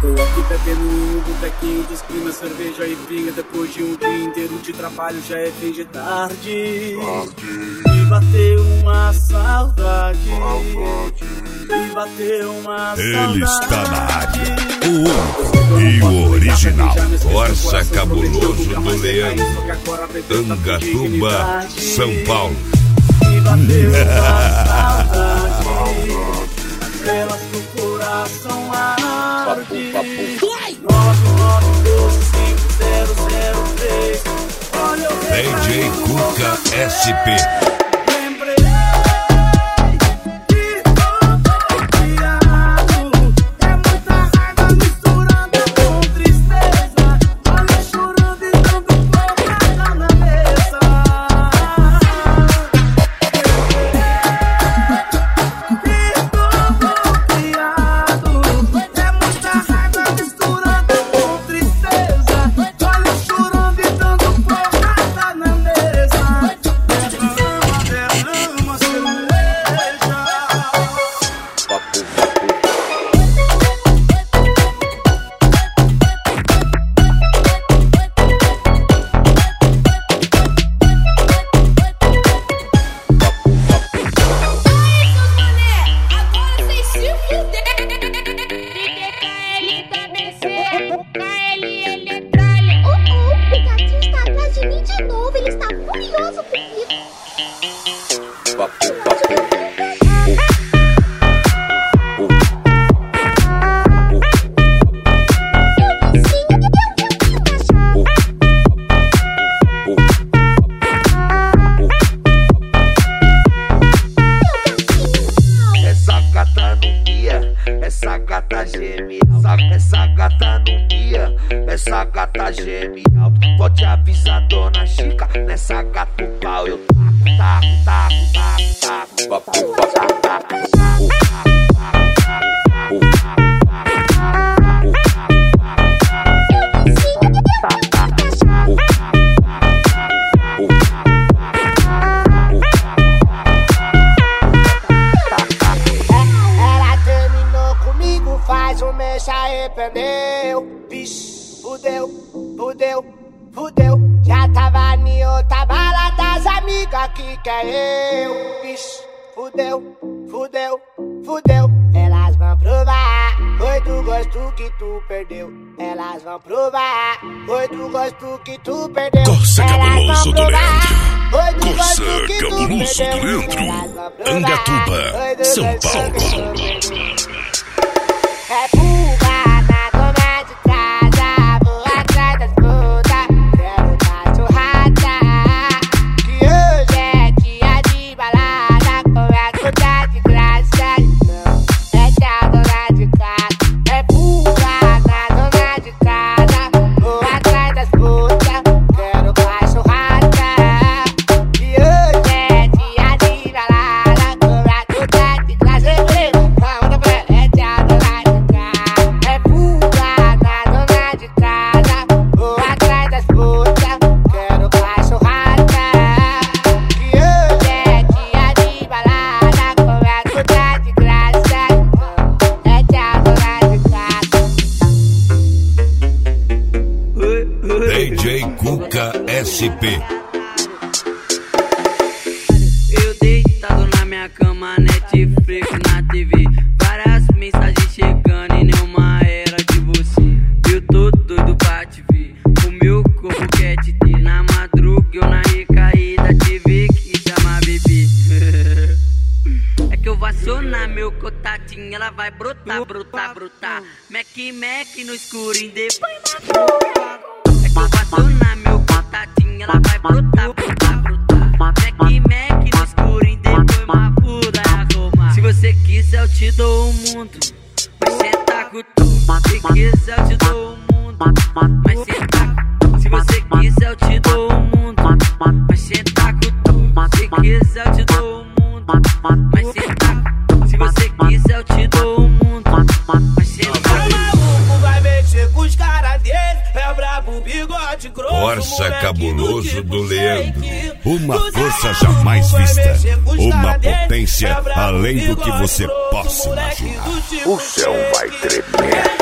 Tô aqui bebendo um botequinho dos climas, cerveja e pinga. Depois de um dia inteiro de trabalho já é fim de tarde. Me bateu uma saudade. Me bateu uma saudade. Ele está na área, o único e o original. Força Cabuloso do Leandro, Angatuba, São Paulo. Me bateu uma saudade. Estrelas do coração arde. 9925003. Olha eu DJ Cuca SP. Essa gata geme alto. Pode avisar dona Chica, nessa gata o pau eu Ela terminou comigo faz um mês, se arrependeu. Bicho, fudeu. Já tava em outra bala das amigas que quer eu. Bicho, fudeu. Elas vão provar, foi do gosto que tu perdeu. Elas vão provar, foi do gosto que tu perdeu. Corsa Cabuloso do Leandro. Corsa Cabuloso do Leandro. Angatuba, São Paulo. É fuga na dona de casa, vou atrás das putas, quero dar churrada. Que hoje é dia de balada, com a puta de graça. Não, é a dona de casa. É fuga na dona de casa, vou atrás das putas, quero dar churrada. Que hoje é dia de balada, com a puta de graça. DJ Cuca SP. Eu deitado na minha cama, Netflix na TV. Várias mensagens chegando e nenhuma era de você. Eu tô doido pra te ver, o meu corpo quer te ter. Na madruga eu na recaída tive que chamar bebê. É que eu vou acionar meu contatinho, ela vai brotar. Mac no escurinho, depois na boca. É que eu vou acionar meu contatinho, ela vai brotar. Mac no escurinho, depois uma puda arrumar. Se você quiser eu te dou o mundo, mas cê tá com tudo. Se quiser eu te dou o mundo, mas cê tá. Se você quiser eu te dou o mundo, mas cê tá com tudo. Se quiser eu te dou o mundo, mas cê tá. Se você quiser eu te dou o mundo, mas cê tá. vai mexer com os caras dele, é brabo, bigode grosso. Força Cabuloso do Leandro. Uma força jamais vista. Uma potência além do que você possa imaginar. O chão vai tremer.